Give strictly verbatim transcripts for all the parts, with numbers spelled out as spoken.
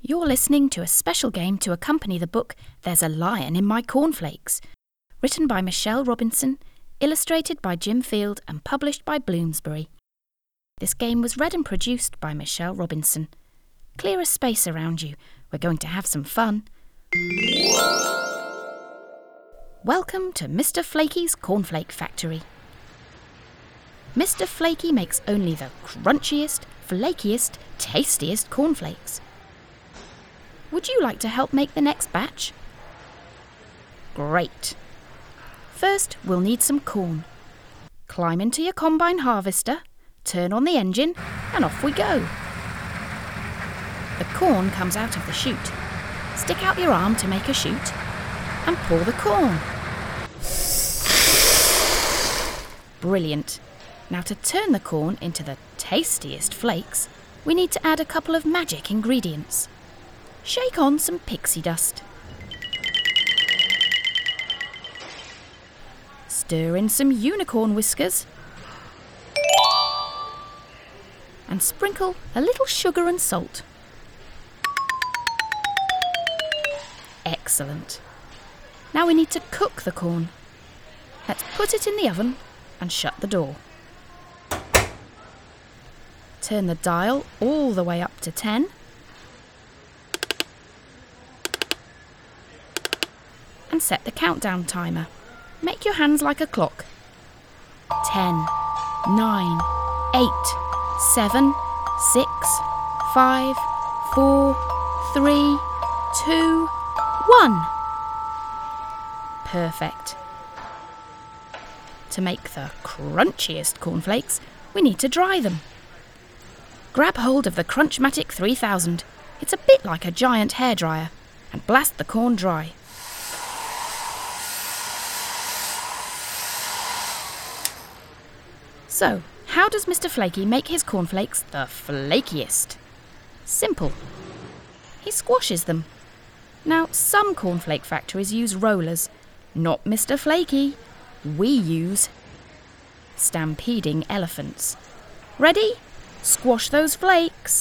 You're listening to a special game to accompany the book There's a Lion in My Cornflakes, written by Michelle Robinson, illustrated by Jim Field and published by Bloomsbury. This game was read and produced by Michelle Robinson. Clear a space around you. We're going to have some fun. Welcome to Mister Flaky's Cornflake Factory. Mister Flaky makes only the crunchiest, flakiest, tastiest cornflakes. Would you like to help make the next batch? Great. First, we'll need some corn. Climb into your combine harvester, turn on the engine, and off we go. The corn comes out of the chute. Stick out your arm to make a chute and pour the corn. Brilliant. Now to turn the corn into the tastiest flakes, we need to add a couple of magic ingredients. Shake on some pixie dust. Stir in some unicorn whiskers. And sprinkle a little sugar and salt. Excellent. Now we need to cook the corn. Let's put it in the oven and shut the door. Turn the dial all the way up to ten. And set the countdown timer. Make your hands like a clock. Ten, nine, eight, seven, six, five, four, three, two, one. Perfect. To make the crunchiest cornflakes, we need to dry them. Grab hold of the Crunchmatic three thousand. It's a bit like a giant hairdryer, and blast the corn dry. So, how does Mister Flaky make his cornflakes the flakiest? Simple. He squashes them. Now, some cornflake factories use rollers. Not Mister Flaky. We use stampeding elephants. Ready? Squash those flakes.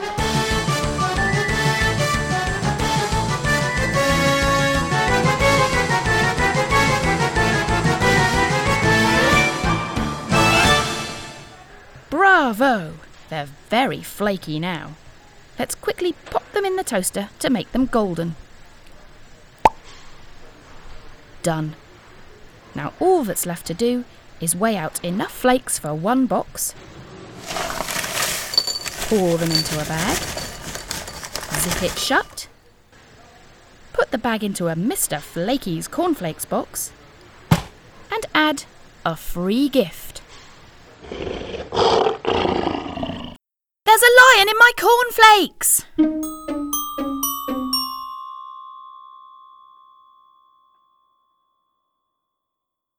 Bravo! They're very flaky now. Let's quickly pop them in the toaster to make them golden. Done. Now all that's left to do is weigh out enough flakes for one box, pour them into a bag, zip it shut, put the bag into a Mister Flaky's Cornflakes box, and add a free gift. There's a lion in my cornflakes!